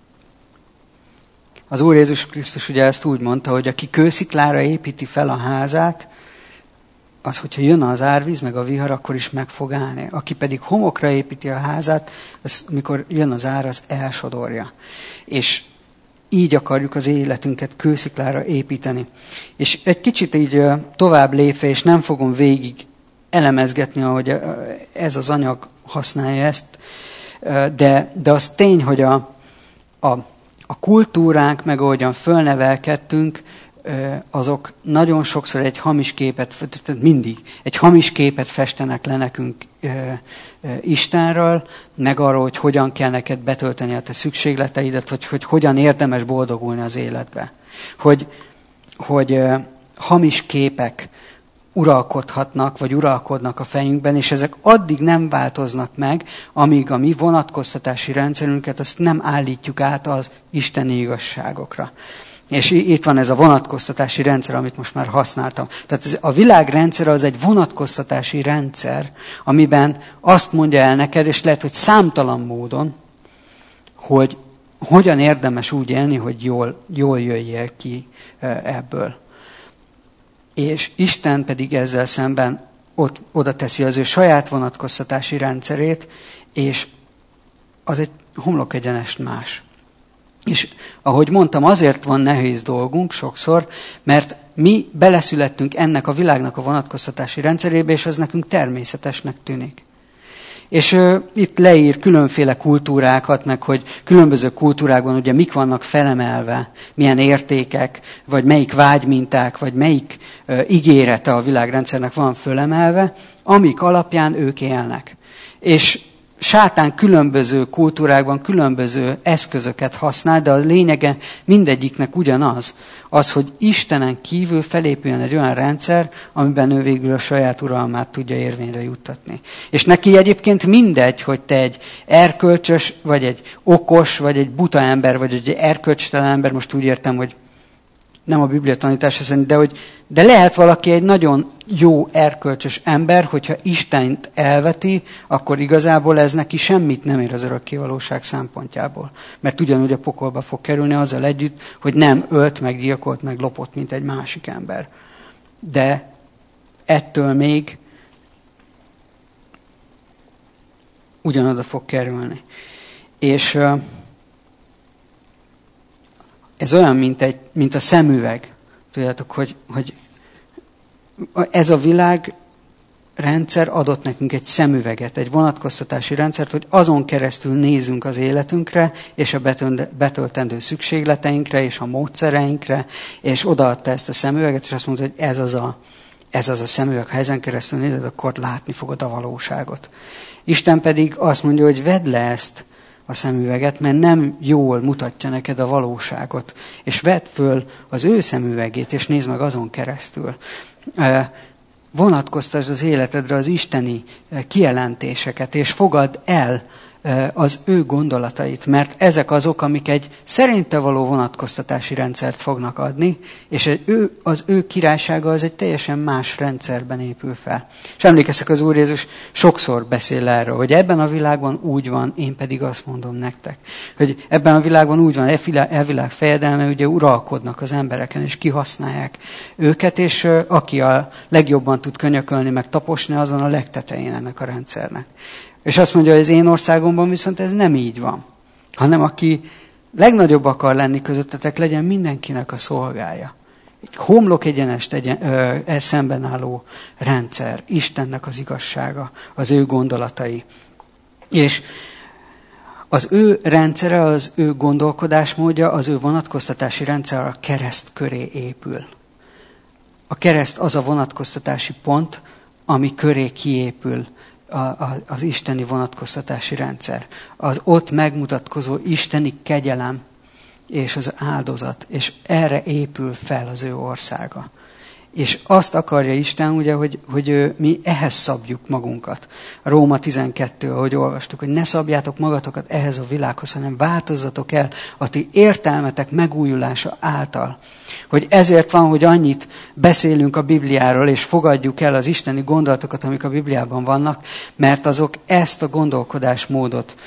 Az Úr Jézus Krisztus ugye ezt úgy mondta, hogy aki kősziklára építi fel a házát, az, hogyha jön az árvíz, meg a vihar, akkor is meg fog állni. Aki pedig homokra építi a házát, az, mikor jön az ár, az elsodorja. És így akarjuk az életünket kősziklára építeni. És egy kicsit így tovább lépve, és nem fogom végig elemezgetni, ahogy ez az anyag használja ezt, de, de az tény, hogy a, a, a kultúránk, meg ahogyan fölnevelkedtünk, azok nagyon sokszor egy hamis képet, mindig egy hamis képet festenek le nekünk Istenről, meg arról, hogy hogyan kell neked betölteni a te szükségleteidet, vagy hogy hogyan érdemes boldogulni az életbe. Hogy, hogy hamis képek uralkodhatnak, vagy uralkodnak a fejünkben, és ezek addig nem változnak meg, amíg a mi vonatkoztatási rendszerünket azt nem állítjuk át az isteni igazságokra. És itt van ez a vonatkoztatási rendszer, amit most már használtam. Tehát ez, a világrendszer az egy vonatkoztatási rendszer, amiben azt mondja el neked, és lehet, hogy számtalan módon, hogy hogyan érdemes úgy élni, hogy jól, jól jöjjél ki ebből. És Isten pedig ezzel szemben ott, oda teszi az ő saját vonatkoztatási rendszerét, és az egy homlokegyenest más. És ahogy mondtam, azért van nehéz dolgunk sokszor, mert mi beleszülettünk ennek a világnak a vonatkoztatási rendszerébe, és az nekünk természetesnek tűnik. És uh, itt leír különféle kultúrákat, meg hogy különböző kultúrákban ugye mik vannak felemelve, milyen értékek, vagy melyik vágyminták, vagy melyik uh, ígérete a világrendszernek van fölemelve, amik alapján ők élnek. És Sátán különböző kultúrákban különböző eszközöket használ, de a lényege mindegyiknek ugyanaz, az, hogy Istenen kívül felépüljön egy olyan rendszer, amiben ő végül a saját uralmát tudja érvényre juttatni. És neki egyébként mindegy, hogy te egy erkölcsös, vagy egy okos, vagy egy buta ember, vagy egy erkölcstelen ember, most úgy értem, hogy nem a Biblia tanítása szerint, de, hogy, de lehet valaki egy nagyon jó, erkölcsös ember, hogyha Istent elveti, akkor igazából ez neki semmit nem ér az örökkévalóság szempontjából. Mert ugyanúgy a pokolba fog kerülni azzal együtt, hogy nem ölt, meg gyilkolt, meg lopott, mint egy másik ember. De ettől még ugyanoda fog kerülni. És ez olyan, mint, egy, mint a szemüveg. Tudjátok, hogy, hogy ez a világrendszer adott nekünk egy szemüveget, egy vonatkoztatási rendszert, hogy azon keresztül nézünk az életünkre, és a betöltendő szükségleteinkre, és a módszereinkre, és odaadta ezt a szemüveget, és azt mondta, hogy ez az a, ez az a szemüveg, ha ezen keresztül nézed, akkor látni fogod a valóságot. Isten pedig azt mondja, hogy vedd le ezt a szemüveget, mert nem jól mutatja neked a valóságot. És vedd föl az ő szemüvegét, és nézd meg azon keresztül. Vonatkoztasd az életedre az isteni kijelentéseket, és fogad el az ő gondolatait, mert ezek azok, amik egy szerinte való vonatkoztatási rendszert fognak adni, és ő, az ő királysága az egy teljesen más rendszerben épül fel. És emlékeztek, az Úr Jézus sokszor beszél erről, hogy ebben a világban úgy van, én pedig azt mondom nektek, hogy ebben a világban úgy van, e világ fejedelme, ugye uralkodnak az embereken, és kihasználják őket, és aki a legjobban tud könyökölni, meg taposni, azon a legtetején ennek a rendszernek. És azt mondja, hogy az én országomban viszont ez nem így van. Hanem aki legnagyobb akar lenni közöttetek, legyen mindenkinek a szolgája. Egy homlok egyenest egyen, ö, e szemben álló rendszer, Istennek az igazsága, az ő gondolatai. És az ő rendszere, az ő gondolkodásmódja, az ő vonatkoztatási rendszer a kereszt köré épül. A kereszt az a vonatkoztatási pont, ami köré kiépül a, a, az isteni vonatkoztatási rendszer. Az ott megmutatkozó isteni kegyelem és az áldozat, és erre épül fel az ő országa. És azt akarja Isten, ugye, hogy, hogy mi ehhez szabjuk magunkat. A Róma tizenkettő, ahogy olvastuk, hogy ne szabjátok magatokat ehhez a világhoz, hanem változzatok el a ti értelmetek megújulása által. Hogy ezért van, hogy annyit beszélünk a Bibliáról, és fogadjuk el az isteni gondolatokat, amik a Bibliában vannak, mert azok ezt a gondolkodásmódot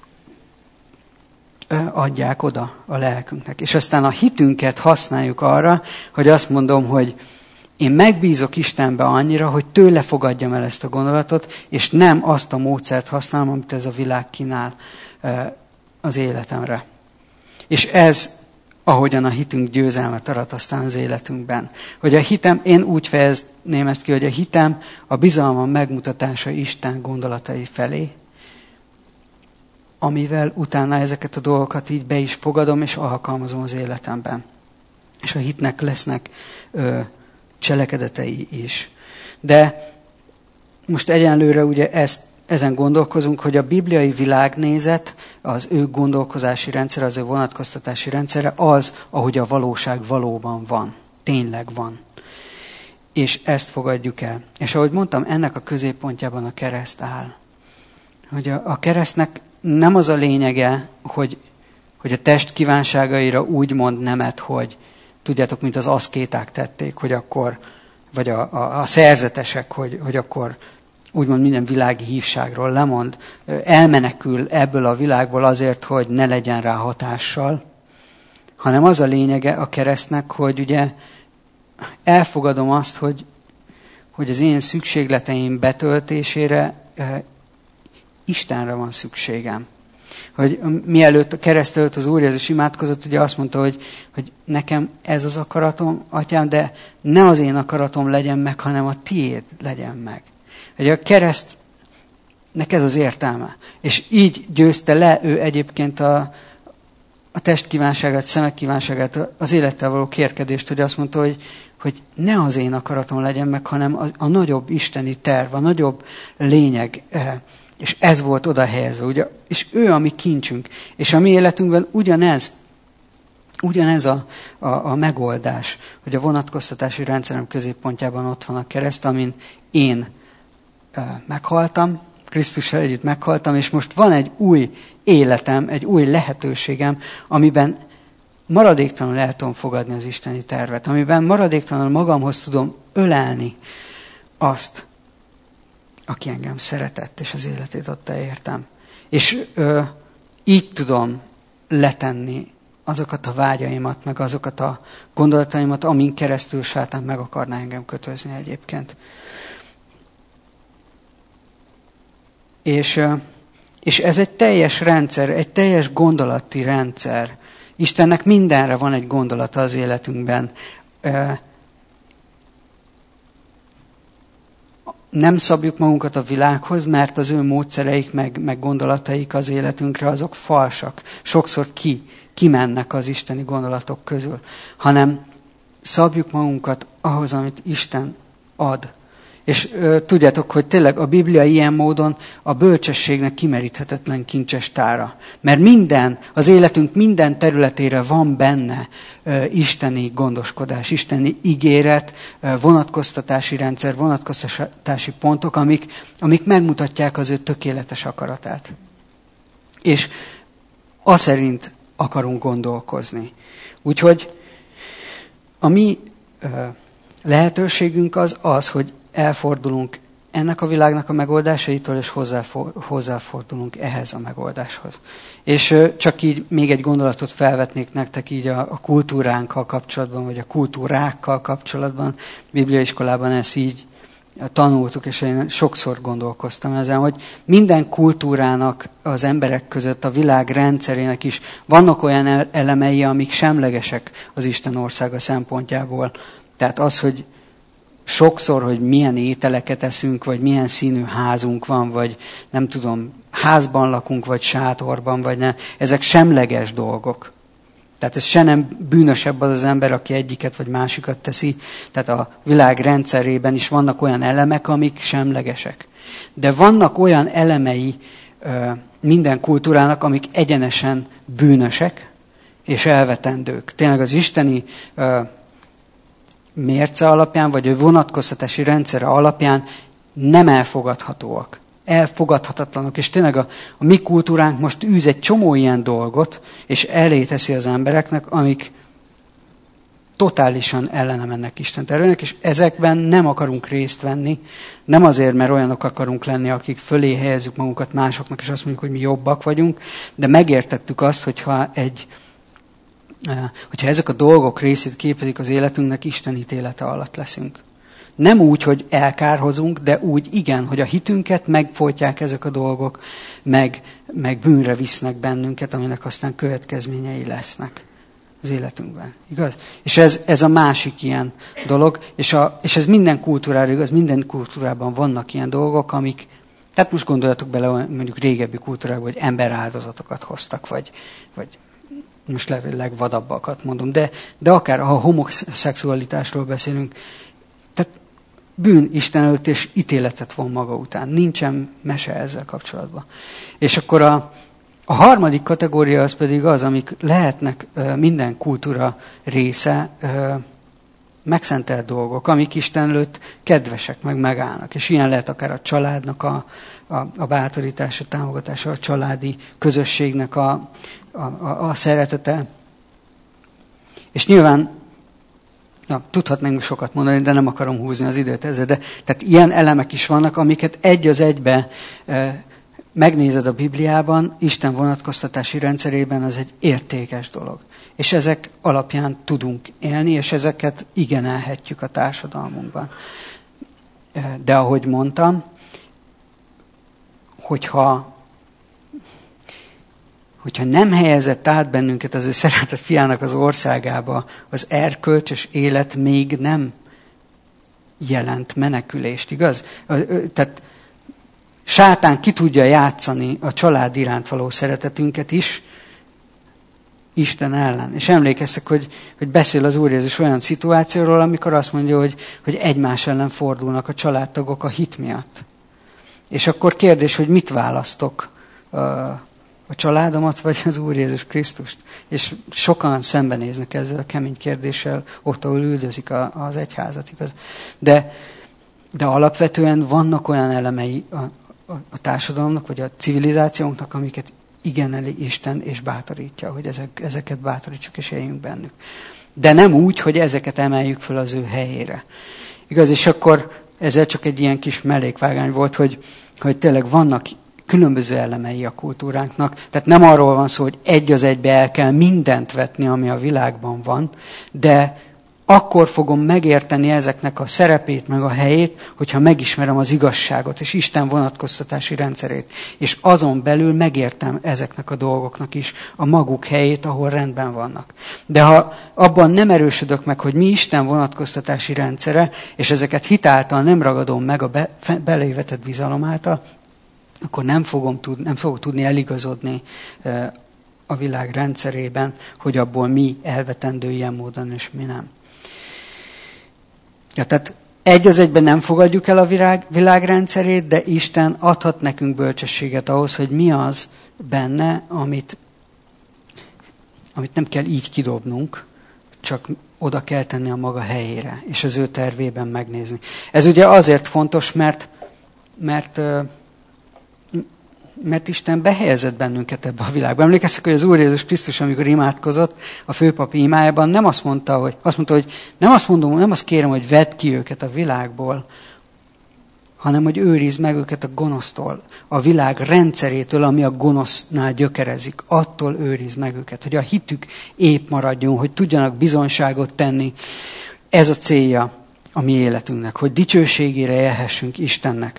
adják oda a lelkünknek. És aztán a hitünket használjuk arra, hogy azt mondom, hogy én megbízok Istenbe annyira, hogy tőle fogadjam el ezt a gondolatot, és nem azt a módszert használom, amit ez a világ kínál az életemre. És ez, ahogyan a hitünk győzelmet arat aztán az életünkben. Hogy a hitem, én úgy fejezném ezt ki, hogy a hitem a bizalmam megmutatása Isten gondolatai felé, amivel utána ezeket a dolgokat így be is fogadom, és alkalmazom az életemben. És a hitnek lesznek ö, cselekedetei is. De most egyenlőre ugye ezt, ezen gondolkozunk, hogy a bibliai világnézet, az ő gondolkozási rendszer, az ő vonatkoztatási rendszere az, ahogy a valóság valóban van. Tényleg van. És ezt fogadjuk el. És ahogy mondtam, ennek a középpontjában a kereszt áll. Hogy a, a keresztnek nem az a lényege, hogy, hogy a test kívánságaira úgy mond nemet, hogy tudjátok, mint az aszkéták tették, hogy akkor, vagy a, a, a szerzetesek, hogy, hogy akkor úgymond minden világi hívságról lemond, elmenekül ebből a világból azért, hogy ne legyen rá hatással, hanem az a lényege a keresztnek, hogy ugye elfogadom azt, hogy, hogy az én szükségleteim betöltésére eh, Istenre van szükségem. Hogy mielőtt a kereszt előtt az Úr Jézus imádkozott, ugye azt mondta, hogy, hogy nekem ez az akaratom, Atyám, de ne az én akaratom legyen meg, hanem a tiéd legyen meg. Hogy a keresztnek ez az értelme. És így győzte le ő egyébként a, a test kívánságát, szemek kívánságát, az élettel való kérkedést, hogy azt mondta, hogy, hogy ne az én akaratom legyen meg, hanem a, a nagyobb isteni terv, a nagyobb lényeg. És ez volt oda helyezve, ugye? És ő a mi kincsünk. És a mi életünkben ugyanez, ugyanez a, a, a megoldás, hogy a vonatkoztatási rendszerem középpontjában ott van a kereszt, amin én e, meghaltam, Krisztussal együtt meghaltam, és most van egy új életem, egy új lehetőségem, amiben maradéktalanul el tudom fogadni az isteni tervet, amiben maradéktalanul magamhoz tudom ölelni azt, aki engem szeretett, és az életét adta értem. És ö, így tudom letenni azokat a vágyaimat, meg azokat a gondolataimat, amin keresztül sátán meg akarná engem kötözni egyébként. És, ö, és ez egy teljes rendszer, egy teljes gondolati rendszer. Istennek mindenre van egy gondolata az életünkben. Ö, Nem szabjuk magunkat a világhoz, mert az ő módszereik, meg, meg gondolataik az életünkre, azok falsak. Sokszor ki, kimennek az isteni gondolatok közül. Hanem szabjuk magunkat ahhoz, amit Isten ad. És ö, tudjátok, hogy tényleg a Biblia ilyen módon a bölcsességnek kimeríthetetlen kincses tára. Mert minden, az életünk minden területére van benne ö, isteni gondoskodás, isteni ígéret, ö, vonatkoztatási rendszer, vonatkoztatási pontok, amik, amik megmutatják az ő tökéletes akaratát. És az szerint akarunk gondolkozni. Úgyhogy a mi ö, lehetőségünk az az, hogy elfordulunk ennek a világnak a megoldásaitól, és hozzáfor, hozzáfordulunk ehhez a megoldáshoz. És ö, csak így még egy gondolatot felvetnék nektek így a, a kultúránkkal kapcsolatban, vagy a kultúrákkal kapcsolatban. Bibliaiskolában ezt így tanultuk, és én sokszor gondolkoztam ezen, hogy minden kultúrának az emberek között, a világ rendszerének is vannak olyan elemei, amik semlegesek az Isten országa szempontjából. Tehát az, hogy sokszor, hogy milyen ételeket eszünk, vagy milyen színű házunk van, vagy nem tudom, házban lakunk, vagy sátorban, vagy ne. Ezek semleges dolgok. Tehát ez se nem bűnösebb az az ember, aki egyiket vagy másikat teszi. Tehát a világ rendszerében is vannak olyan elemek, amik semlegesek. De vannak olyan elemei ö, minden kultúrának, amik egyenesen bűnösek és elvetendők. Tényleg az isteni ö, mérce alapján, vagy a vonatkoztatási rendszere alapján nem elfogadhatóak. Elfogadhatatlanok, és tényleg a, a mi kultúránk most űz egy csomó ilyen dolgot, és elé teszi az embereknek, amik totálisan ellene mennek Isten tervének, és ezekben nem akarunk részt venni, nem azért, mert olyanok akarunk lenni, akik fölé helyezzük magunkat másoknak, és azt mondjuk, hogy mi jobbak vagyunk, de megértettük azt, hogyha, egy, hogyha ezek a dolgok részét képezik az életünknek, Isten ítélete alatt leszünk. Nem úgy, hogy elkárhozunk, de úgy igen, hogy a hitünket megfojtják ezek a dolgok, meg, meg bűnre visznek bennünket, aminek aztán következményei lesznek az életünkben. Igaz? És ez, ez a másik ilyen dolog, és, a, és ez minden kultúrára igaz, minden kultúrában vannak ilyen dolgok, amik, tehát most gondoljatok bele, mondjuk régebbi kultúrákban, hogy emberáldozatokat hoztak, vagy, vagy most lehet, hogy legvadabbakat mondom, de, de akár ha homoszexualitásról beszélünk, tehát bűn Isten előtt, és ítéletet von maga után. Nincsen mese ezzel kapcsolatban. És akkor a, a harmadik kategória az pedig az, amik lehetnek uh, minden kultúra része, uh, megszentelt dolgok, amik Isten előtt kedvesek, meg megállnak. És ilyen lehet akár a családnak a, a, a bátorítása, támogatása, a családi közösségnek a, a, a, a szeretete. És nyilván Na, tudhatnánk sokat mondani, de nem akarom húzni az időt ezzel. De, tehát ilyen elemek is vannak, amiket egy az egybe e, megnézed a Bibliában, Isten vonatkoztatási rendszerében, az egy értékes dolog. És ezek alapján tudunk élni, és ezeket igenelhetjük a társadalmunkban. E, de ahogy mondtam, hogyha hogyha nem helyezett át bennünket az ő szeretett fiának az országába, az erkölcsös élet még nem jelent menekülést, igaz? Tehát sátán ki tudja játszani a család iránt való szeretetünket is Isten ellen. És emlékeztek, hogy, hogy beszél az Úr Jézus olyan szituációról, amikor azt mondja, hogy, hogy egymás ellen fordulnak a családtagok a hit miatt. És akkor kérdés, hogy mit választok? A családomat, vagy az Úr Jézus Krisztust? És sokan szembenéznek ezzel a kemény kérdéssel, ott, ahol üldözik a, az egyházat, igaz? De, de alapvetően vannak olyan elemei a, a, a társadalomnak, vagy a civilizációnknak, amiket igeneli Isten, és bátorítja, hogy ezek, ezeket bátorítsuk, és éljünk bennük. De nem úgy, hogy ezeket emeljük föl az ő helyére. Igaz? És akkor ezzel csak egy ilyen kis mellékvágány volt, hogy, hogy tényleg vannak különböző elemei a kultúránknak. Tehát nem arról van szó, hogy egy az egybe el kell mindent vetni, ami a világban van, de akkor fogom megérteni ezeknek a szerepét, meg a helyét, hogyha megismerem az igazságot, és Isten vonatkoztatási rendszerét. És azon belül megértem ezeknek a dolgoknak is a maguk helyét, ahol rendben vannak. De ha abban nem erősödök meg, hogy mi Isten vonatkoztatási rendszere, és ezeket hitáltal nem ragadom meg a be, belévetett bizalom által, akkor nem fogom tud, nem fogok tudni eligazodni e, a világ rendszerében, hogy abból mi elvetendő ilyen módon, és mi nem. Ja, tehát egy az egyben nem fogadjuk el a világ, világ rendszerét, de Isten adhat nekünk bölcsességet ahhoz, hogy mi az benne, amit, amit nem kell így kidobnunk, csak oda kell tenni a maga helyére, és az ő tervében megnézni. Ez ugye azért fontos, mert, mert mert Isten behelyezett bennünket ebbe a világba. Emlékeztek, hogy az Úr Jézus Krisztus, amikor imádkozott a főpapi imájában, nem azt mondta, hogy, azt mondta, hogy nem azt mondom, nem azt kérem, hogy vedd ki őket a világból, hanem hogy őrizd meg őket a gonosztól, a világ rendszerétől, ami a gonosznál gyökerezik. Attól őrizd meg őket, hogy a hitük épp maradjon, hogy tudjanak bizonyságot tenni. Ez a célja a mi életünknek, hogy dicsőségére élhessünk Istennek.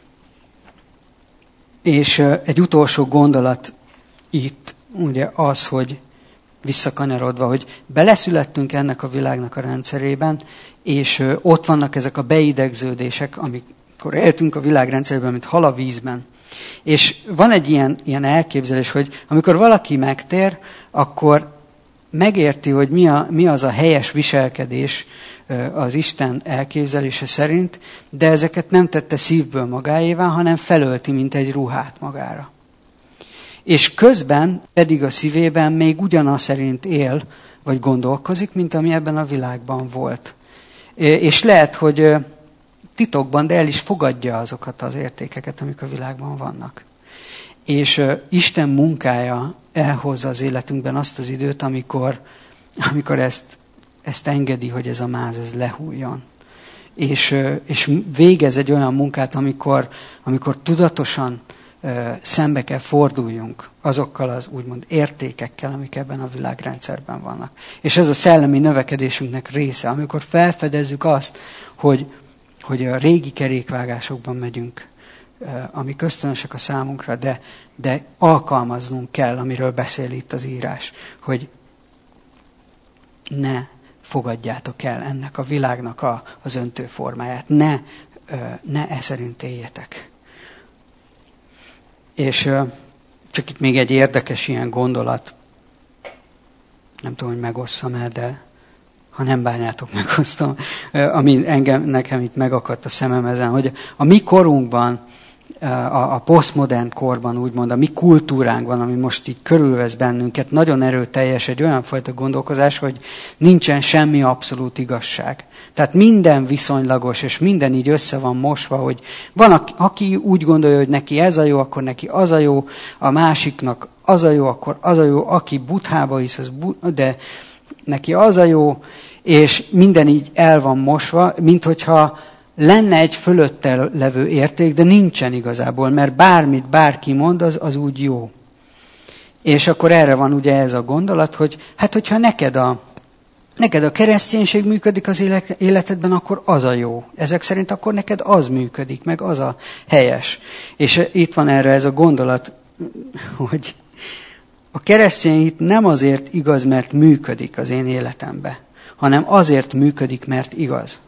És egy utolsó gondolat itt ugye az, hogy visszakanyarodva, hogy beleszülettünk ennek a világnak a rendszerében, és ott vannak ezek a beidegződések, amikor éltünk a világ rendszerében, mint hal a vízben. És van egy ilyen, ilyen elképzelés, hogy amikor valaki megtér, akkor megérti, hogy mi, a, mi az a helyes viselkedés az Isten elképzelése szerint, de ezeket nem tette szívből magáévá, hanem felölti, mint egy ruhát magára. És közben pedig a szívében még ugyanaz szerint él, vagy gondolkozik, mint ami ebben a világban volt. És lehet, hogy titokban, de el is fogadja azokat az értékeket, amik a világban vannak. És Isten munkája elhozza az életünkben azt az időt, amikor, amikor ezt, ezt engedi, hogy ez a máz ez lehújjon. És, és végez egy olyan munkát, amikor, amikor tudatosan szembe kell forduljunk azokkal az úgymond értékekkel, amik ebben a világrendszerben vannak. És ez a szellemi növekedésünknek része, amikor felfedezzük azt, hogy, hogy a régi kerékvágásokban megyünk, amik ösztönösek a számunkra, de, de alkalmaznunk kell, amiről beszél itt az írás, hogy ne fogadjátok el ennek a világnak a, az öntő formáját, ne, ne e szerint éljetek. És csak itt még egy érdekes ilyen gondolat, nem tudom, hogy megosszam el, de ha nem bánjátok, megosztom, ami engem, nekem itt megakadt a szemem ezen, hogy a mi korunkban, a, a posztmodern korban úgymond, a mi kultúránkban, ami most így körülvesz bennünket, nagyon erőteljes egy olyan fajta gondolkozás, hogy nincsen semmi abszolút igazság. Tehát minden viszonylagos, és minden így össze van mosva, hogy van, aki úgy gondolja, hogy neki ez a jó, akkor neki az a jó, a másiknak az a jó, akkor az a jó, aki Buthába hisz, az but, de neki az a jó, és minden így el van mosva, mint hogyha lenne egy fölötte levő érték, de nincsen igazából, mert bármit bárki mond, az, az úgy jó. És akkor erre van ugye ez a gondolat, hogy hát hogyha neked a, neked a kereszténység működik az életedben, akkor az a jó. Ezek szerint akkor neked az működik, meg az a helyes. És itt van erre ez a gondolat, hogy a keresztény hit nem azért igaz, mert működik az én életemben, hanem azért működik, mert igaz.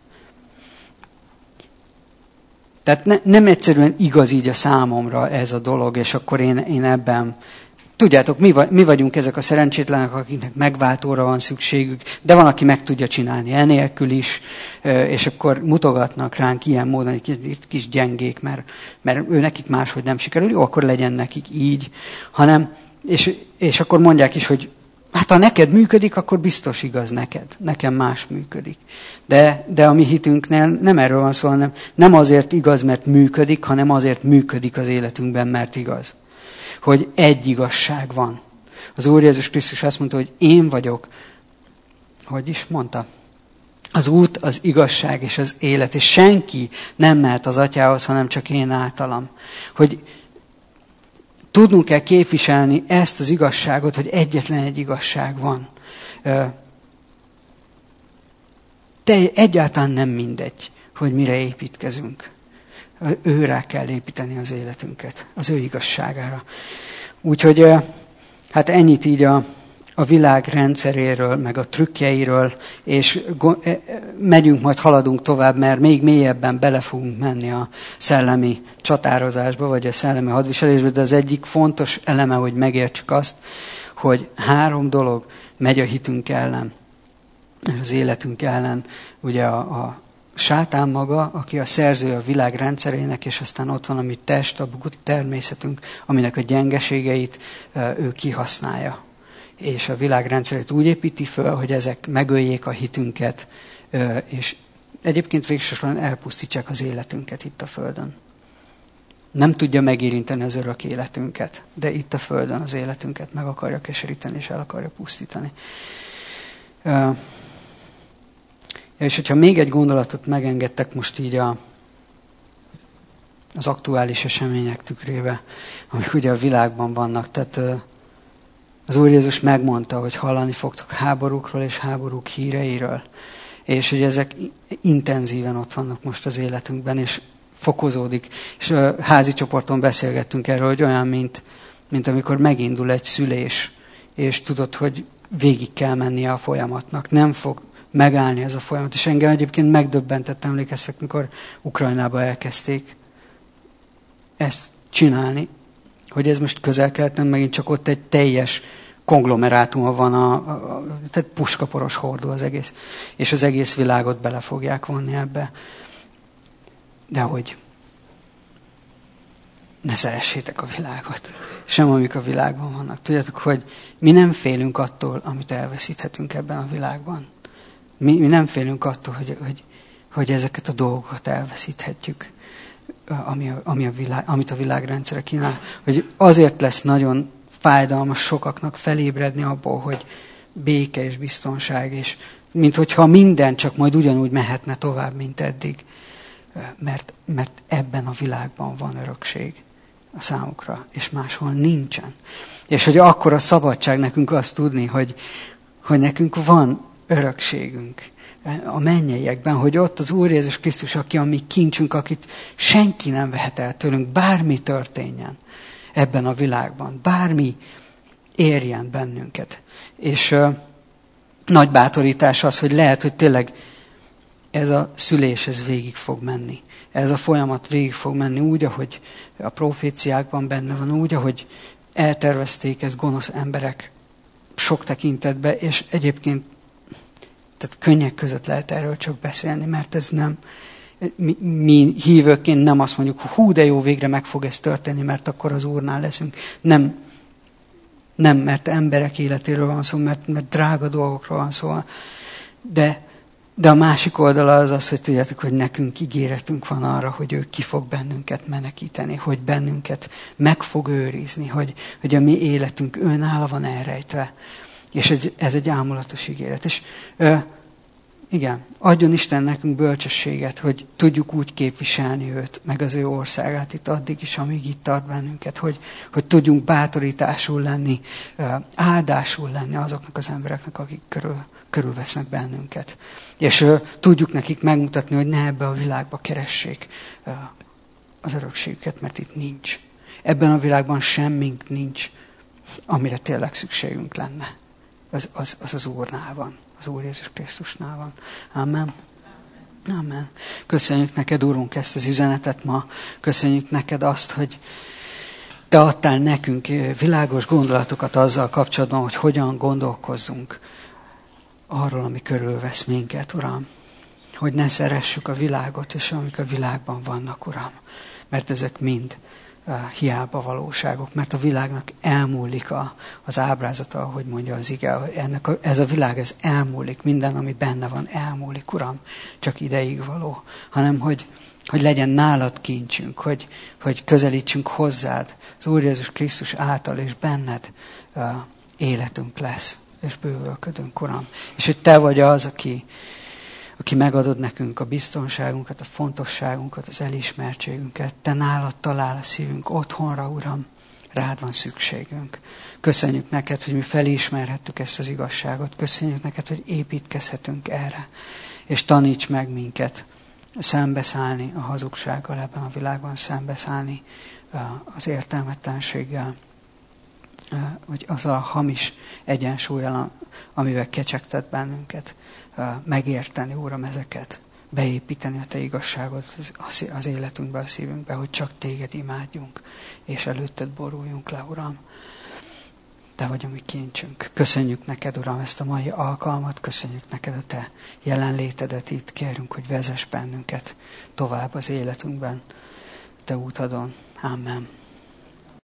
Tehát ne, nem egyszerűen igaz így a számomra ez a dolog, és akkor én, én ebben... Tudjátok, mi, vagy, mi vagyunk ezek a szerencsétlenek, akiknek megváltóra van szükségük, de van, aki meg tudja csinálni enélkül is, és akkor mutogatnak ránk ilyen módon, hogy itt kis gyengék, mert, mert ő nekik máshogy nem sikerül, jó, akkor legyen nekik így, hanem, és, és akkor mondják is, hogy hát ha neked működik, akkor biztos igaz neked. Nekem más működik. De, de a mi hitünknél nem erről van szó, hanem nem azért igaz, mert működik, hanem azért működik az életünkben, mert igaz. Hogy egy igazság van. Az Úr Jézus Krisztus azt mondta, hogy én vagyok, hogy is mondta, az út, az igazság és az élet, és senki nem mehet az Atyához, hanem csak én általam. Hogy tudnunk kell képviselni ezt az igazságot, hogy egyetlen egy igazság van. De egyáltalán nem mindegy, hogy mire építkezünk. Őrá kell építeni az életünket, az ő igazságára. Úgyhogy hát ennyit így a, a világ rendszeréről, meg a trükkjeiről, és megyünk, majd haladunk tovább, mert még mélyebben bele fogunk menni a szellemi csatározásba, vagy a szellemi hadviselésbe, de az egyik fontos eleme, hogy megértsük azt, hogy három dolog megy a hitünk ellen, és az életünk ellen. Ugye a, a sátán maga, aki a szerzője a világ rendszerének, és aztán ott van a mi test, a természetünk, aminek a gyengeségeit ő kihasználja. És a világrendszerét úgy építi föl, hogy ezek megöljék a hitünket, és egyébként végsősorban elpusztítsák az életünket itt a Földön. Nem tudja megérinteni az örök életünket, de itt a Földön az életünket meg akarja keseríteni, és el akarja pusztítani. És hogyha még egy gondolatot megengedtek most így a, az aktuális események tükrébe, amik ugye a világban vannak. Tehát az Úr Jézus megmondta, hogy hallani fogtok háborúkról és háborúk híreiről. És hogy ezek intenzíven ott vannak most az életünkben, és fokozódik. És a házi csoporton beszélgettünk erről, hogy olyan, mint, mint amikor megindul egy szülés, és tudod, hogy végig kell mennie a folyamatnak. Nem fog megállni ez a folyamat. És engem egyébként megdöbbentett, emlékeztek, mikor Ukrajnába elkezdték ezt csinálni, hogy ez most Közel-Keleten megint csak ott egy teljes konglomerátuma van, a, a, tehát puskaporos hordó az egész, és az egész világot bele fogják vonni ebbe. De hogy ne szeressétek a világot, sem amik a világban vannak. Tudjátok, hogy mi nem félünk attól, amit elveszíthetünk ebben a világban. Mi, mi nem félünk attól, hogy, hogy, hogy ezeket a dolgokat elveszíthetjük, ami a, ami a világ, amit a világrendszere kínál. Hogy azért lesz nagyon fájdalmas sokaknak felébredni abból, hogy béke és biztonság, és mint hogyha minden csak majd ugyanúgy mehetne tovább, mint eddig. Mert, mert ebben a világban van örökség a számukra, és máshol nincsen. És hogy akkor a szabadság nekünk azt tudni, hogy, hogy nekünk van örökségünk a mennyeiekben, hogy ott az Úr Jézus Krisztus, aki a mi kincsünk, akit senki nem vehet el tőlünk, bármi történjen ebben a világban, bármi érjen bennünket. És uh, nagy bátorítás az, hogy lehet, hogy tényleg ez a szülés, ez végig fog menni. Ez a folyamat végig fog menni úgy, ahogy a proféciákban benne van, úgy, ahogy eltervezték ezt gonosz emberek sok tekintetben, és egyébként tehát könnyek között lehet erről csak beszélni, mert ez nem, mi, mi hívőként nem azt mondjuk, hú, de jó, végre meg fog ez történni, mert akkor az Úrnál leszünk. Nem, nem, mert emberek életéről van szó, mert, mert drága dolgokról van szó. De, de a másik oldala az az, hogy tudjátok, hogy nekünk ígéretünk van arra, hogy ő ki fog bennünket menekíteni, hogy bennünket meg fog őrizni, hogy, hogy a mi életünk őnála van elrejtve. És ez, ez egy ámulatos ígéret. És ö, igen, adjon Isten nekünk bölcsességet, hogy tudjuk úgy képviselni őt, meg az ő országát itt addig is, amíg itt tart bennünket, hogy, hogy tudjunk bátorításul lenni, ö, áldásul lenni azoknak az embereknek, akik körül, körülvesznek bennünket. És ö, tudjuk nekik megmutatni, hogy ne ebbe a világba keressék ö, az örökségüket, mert itt nincs. Ebben a világban semmink nincs, amire tényleg szükségünk lenne. Az az, az az Úrnál van, az Úr Jézus Krisztusnál van. Amen. Amen. Köszönjük neked, Úrunk, ezt az üzenetet ma. Köszönjük neked azt, hogy te adtál nekünk világos gondolatokat azzal kapcsolatban, hogy hogyan gondolkozzunk arról, ami körülvesz minket, Uram. Hogy ne szeressük a világot, és amik a világban vannak, Uram. Mert ezek mind Uh, hiába valóságok, mert a világnak elmúlik a, az ábrázata, ahogy mondja az ige, ennek a, ez a világ, ez elmúlik, minden, ami benne van, elmúlik, Uram, csak ideig való, hanem hogy, hogy legyen nálad kincsünk, hogy, hogy közelítsünk hozzád, az Úr Jézus Krisztus által és benned uh, életünk lesz, és bővölködünk, Uram. És hogy te vagy az, aki aki megadod nekünk a biztonságunkat, a fontosságunkat, az elismertségünket. Te nálad talál a szívünk otthonra, Uram, rád van szükségünk. Köszönjük neked, hogy mi felismerhettük ezt az igazságot. Köszönjük neked, hogy építkezhetünk erre. És taníts meg minket szembeszállni a hazugsággal ebben a világban, szembeszállni az értelmetlenséggel, vagy az a hamis egyensúlyal, amivel kecsegtet bennünket, megérteni, Uram, ezeket, beépíteni a te igazságot az életünkbe, a szívünkbe, hogy csak téged imádjunk, és előtted boruljunk le, Uram. Te vagy a mi kincsünk. Köszönjük neked, Uram, ezt a mai alkalmat, köszönjük neked a te jelenlétedet itt, kérünk, hogy vezess bennünket tovább az életünkben, te útadon. Amen.